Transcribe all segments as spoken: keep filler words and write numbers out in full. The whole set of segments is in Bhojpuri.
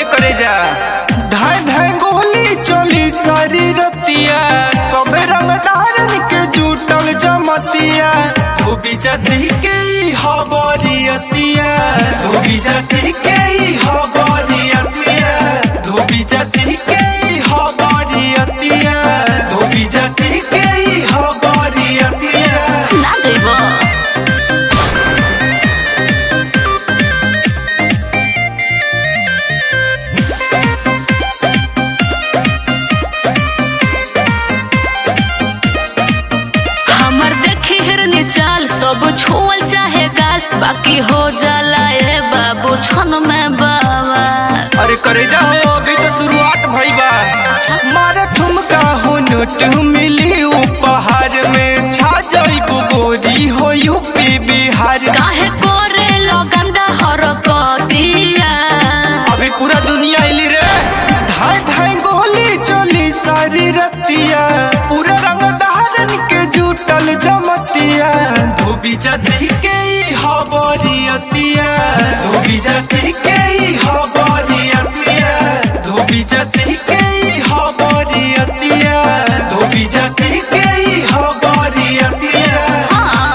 करे जा धाय धाय गोली चली सारी रतिया सब रंगदारन के जुटल जमतिया धोबी जाति के हबरियतिया धोबी जाति के हबरियतिया धोबी जाति के हबरियतिया धोबी जाति के हबरियतिया ना जइबो हमर देखी हिरनी चाल सब छुअल चाहे गाल बाकी हो जाला ए बाबू छन में बाबा। अरे करे जा हो अभी तो शुरुआत भई बा मारे ठुमका हो नोट मिली उपहार में छा जाइबू गोरी हो यूपी बिहार काहे करे लगंदा हरकतिया अभी पूरा दुनिया इली रे धाय धाय गोली चली सारी रतिया पूरा रंगदारन के जुटल जमतिया धोबी जाति के हबरियतिया धोबी जाति के हबरियतिया धोबी जाति के हबरियतिया धोबी जाति के हबरियतिया हाँ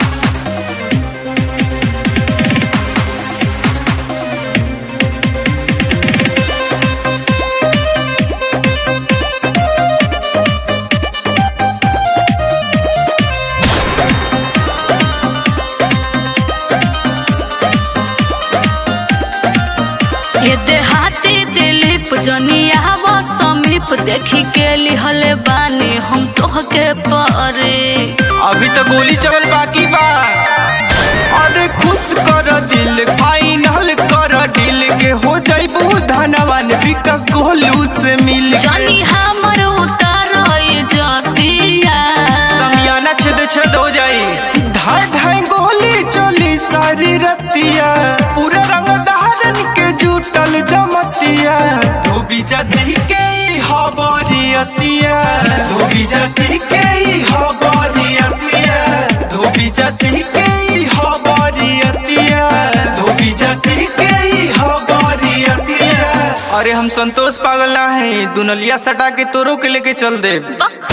ये देहाती दिलीप जनिया वो समीप देखी के लिहले बानी हम तोहके परे अभी तो गोली चलल बाकी बा अरे खुश कर दिल फाइनल कर दिल के हो जाइबू धनवान विकास गोलू से मिल जनी हमर उतार जतिया समियाना छेद छेद हो जाई धाय धाय गोली चली सारी रतिया पूरा रंगदारन के जुटल जमतिया धोबी जाति के हबरियतिया धोबी जाति के हबरियतिया धोबी जाति के हबरियतिया धोबी जाति के हबरियतिया अरे हम संतोष पागल ना है दुनलिया सटा के तोरो के लेके चल दे।